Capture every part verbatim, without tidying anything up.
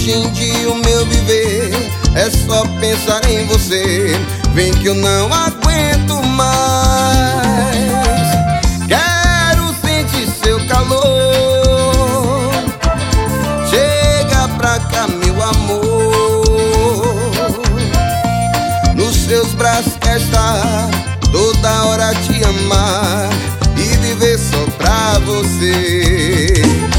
hoje em dia o meu viver é só pensar em você. Vem que eu não aguento mais. Quero sentir seu calor. Chega pra cá, meu amor. Nos seus braços quero estar, toda hora te amar e viver só pra você.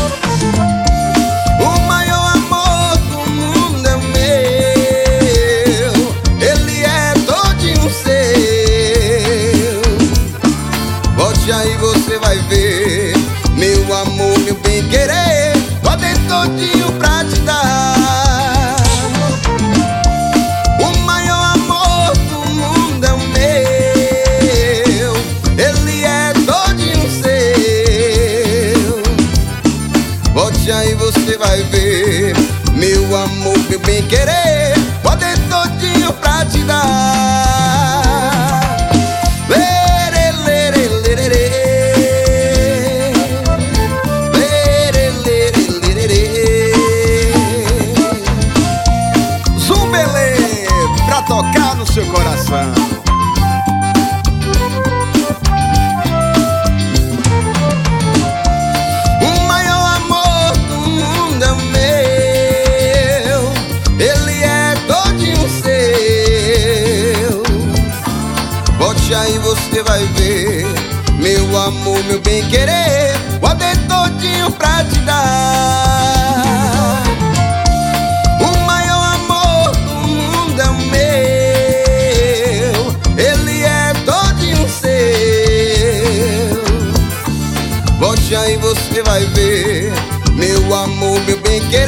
O maior amor do mundo é o meu, ele é todinho seu. Volte aí, você vai ver, meu amor, meu bem querer, podem todinho pra te dar. O maior amor do mundo é o meu, ele é todinho seu. Volte aí, você vai ver, meu amor, meu bem querer, poder todinho pra te dar. Lere, lere, lerere. Lere, lere, lerere. Zumbelê, pra tocar no seu coração. O maior amor do mundo é o meu, ele é todinho seu. Volte aí, você vai ver, meu amor, meu bem querer, poder todinho pra te dar. O maior amor do mundo é o meu, ele é todinho seu. Volte aí, você vai ver, meu amor, meu bem querer.